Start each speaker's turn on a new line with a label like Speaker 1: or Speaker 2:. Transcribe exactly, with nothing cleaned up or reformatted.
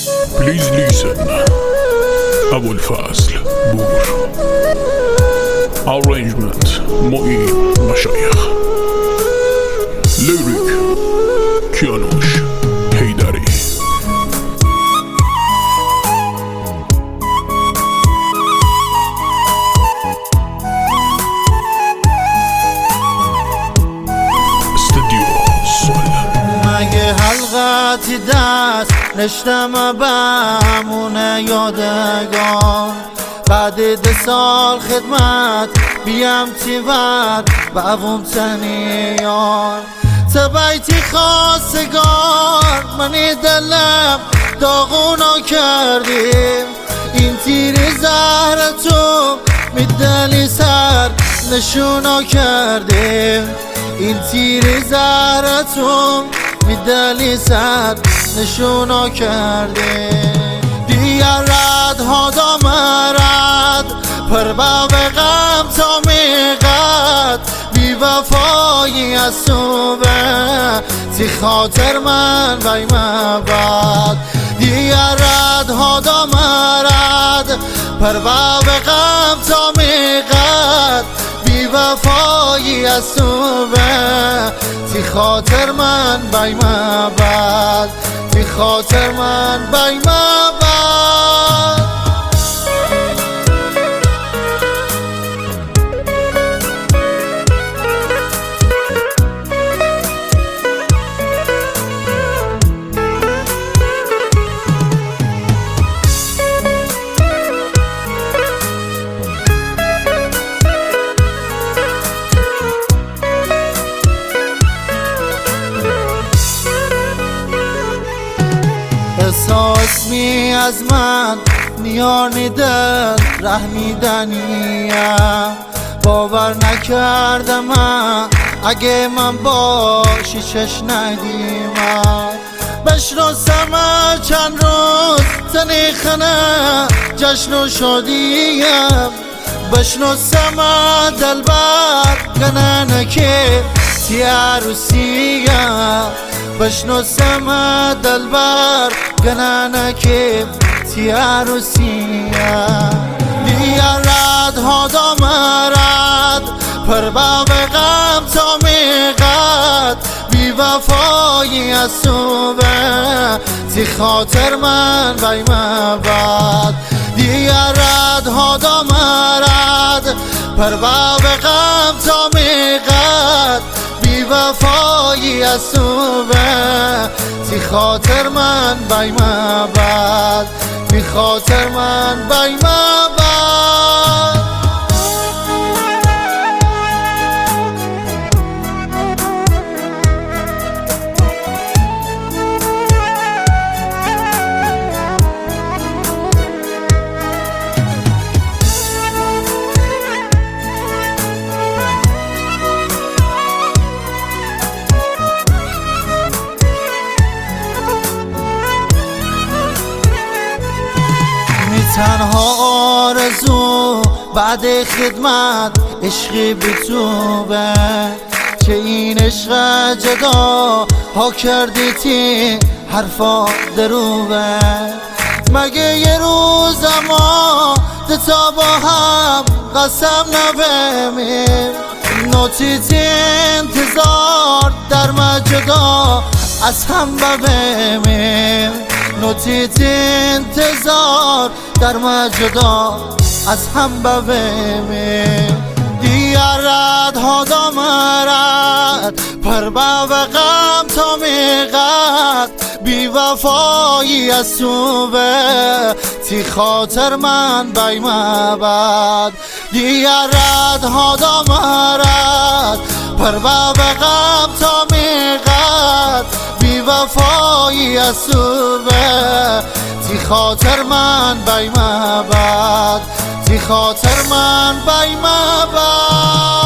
Speaker 1: Please listen. أبوالفضل بور. Arrangement معین مشایخ. Lyric کیانوش حیدری.
Speaker 2: مگه حلقتی دست نشتم بمونه یادگار بعد ده سال خدمت بیم تیور بوم تنی یار تبایتی خواستگار منی دلم داغونا کردیم این تیر زهرتو میدلی سر نشونا کردیم این تیر زهرتون میدلی سر نشونا کرده دیگر رد ها دامرد پر باب غم تا میقد بی وفایی از صبح تی خاطر من بی مبد دیگر رد ها دامرد پر باب غم تا میقد بی وفایی از صبح تی خاطر من بی مبد تی خاطر من بی مبد احساس می از من نیانی دل رحمیدنیم باور نکردم من اگه من باشی چش ندیم بشناسم چند روز تنی خنه جشن و شادیم بشناسم دلبر گنه که تی عروسیم بشناسم دلبر گنه که تی عروسیم دیگر رد ها دامرد پر باب غم تا میقد بی وفایی از صبح تی خاطر من بی مبد دیگر رد ها دامرد پر باب غم تا میقد بی وفایی از صبح تی خاطر من بی مبد بی خاطر من بی مبد تنها آرزو بعد خدمت عشقی بی تو به چه این عشق جدا ها کردی تی حرفا دروبه مگه یه روز ما دتا با هم قسم نبمیم نوتی تی انتظار در مجدا از هم ببمیم نوتی تی انتظار در مجدا از هم ببمیم دیگر رد ها دامرد پر باب غم تا میقد بی وفایی از صبح تی خاطر من بی مبد دیگر رد ها دامرد پر باب غم تا میقد بی وفایی از صبح تی خاطر من بی مبد تی خاطر من بی مبد